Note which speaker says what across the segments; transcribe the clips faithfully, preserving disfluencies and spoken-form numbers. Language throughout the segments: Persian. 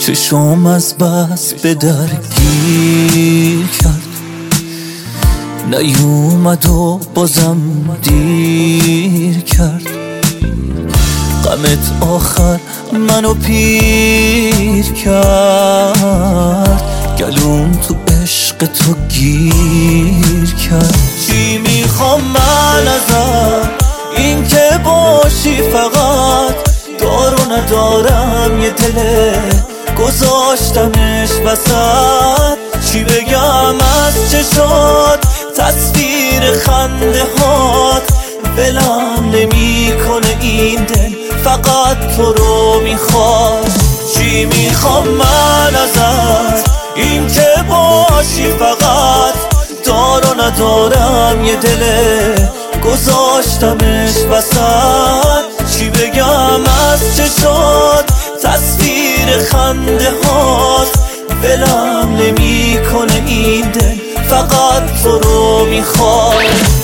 Speaker 1: چشم از بس به درگیر کرد، نیومد و بازم دیر کرد. غمت آخر منو پیر کرد، گلوم تو عشق تو گیر کرد. چی میخوام من ازت؟ این که باشی فقط. دارو ندارم یه دله گذاشتمش وسط. چی بگم از چشات؟ تصویر خنده هات ولم نمی کنه این دل، فقط تو رو میخواد. چی میخوام من ازت؟ این که باشی فقط. دارو ندارم یه دله گذاشتمش وسط. چی بگم از چشات؟ تصویر خنده هات ولم نمی کنه این دل، فقط تو رو میخواد.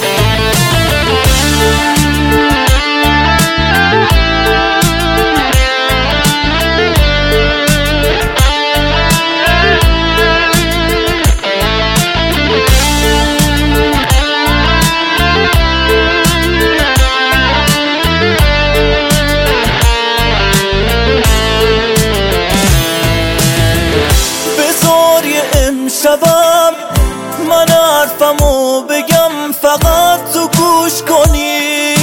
Speaker 1: شبم من حرفمو بگم فقط تو گوش کنی.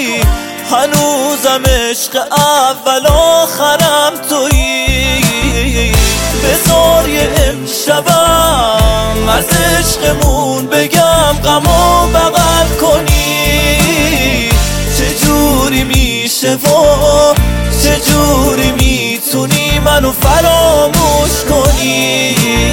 Speaker 1: هنوزم عشق اول آخرم تویی. بذار یه امشبم از عشقمون بگم غمو بغل کنی. چجوری میشه و چجوری میتونی منو فراموش کنی؟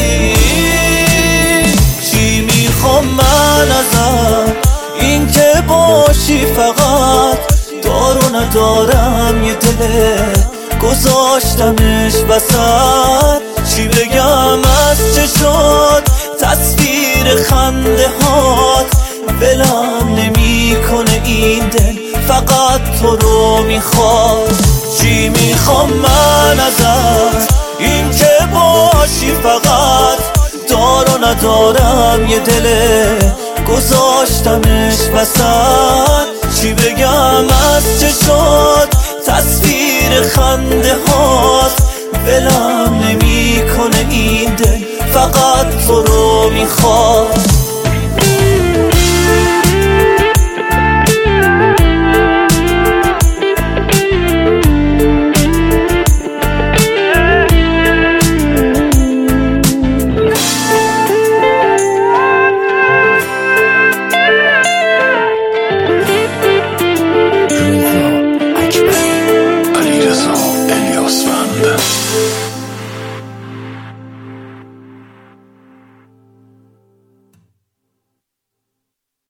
Speaker 1: من ازت این که باشی فقط. دارو ندارم یه دله گذاشتمش وسط. چی بگم از چشات؟ تصویر خنده هات ولم نمی کنه این دل، فقط تو رو میخواد. چی میخوام من ازت؟ این که باشی فقط. دارو ندارم یه دله گذاشتمش وسط. چی بگم از چشات؟ تصویر خنده هات ولم نمی کنه این دل، فقط تو رو میخواد.